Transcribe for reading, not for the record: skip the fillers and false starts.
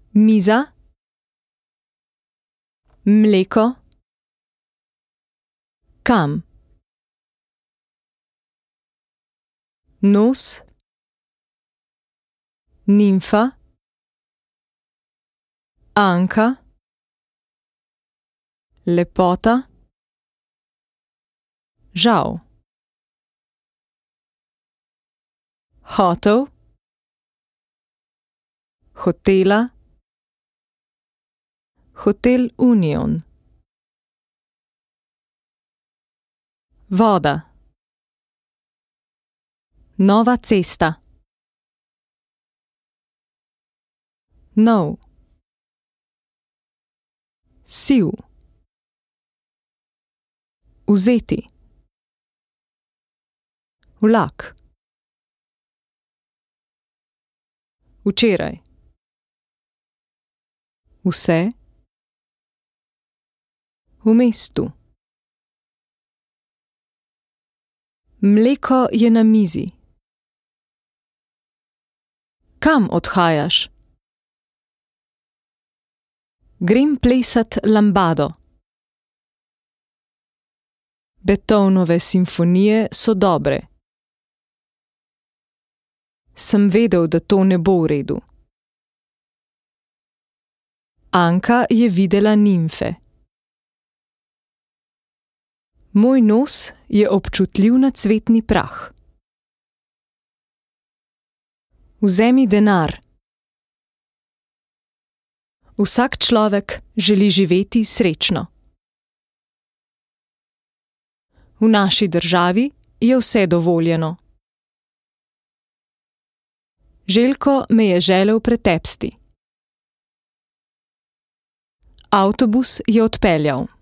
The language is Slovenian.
Miza, mleko, kam, nos, nimfa, Anka, lepota, žal, hotel, hotela, Hotel Union, voda, nova cesta, nov, siv, vzeti, vlak, včeraj, vse, v mestu. Mleko je na mizi. Kam odhajaš? Grem plesat lambado. Beethovenove simfonije so dobre. Sem vedel, da to ne bo v redu. Anka je videla nimfe. Moj nos je občutljiv na cvetni prah. Vzemi denar. Vsak človek želi živeti srečno. V naši državi je vse dovoljeno. Željko me je želel pretepsti. Avtobus je odpeljal.